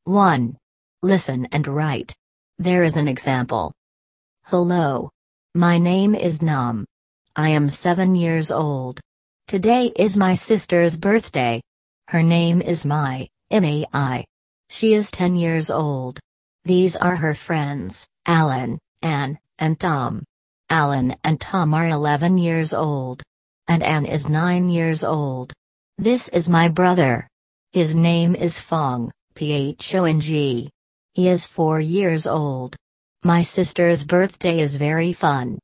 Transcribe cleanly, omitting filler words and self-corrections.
1. Listen and write. There is an example. Hello. My name is Nam. I am 7 years old. Today is my sister's birthday. Her name is Mai, M-A-I. She is 10 years old. These are her friends, Alan, Anne, and Tom. Alan and Tom are 11 years old. And Anne is 9 years old. This is my brother. His name is Phong, Phong. He is 4 years old. My sister's birthday is very fun.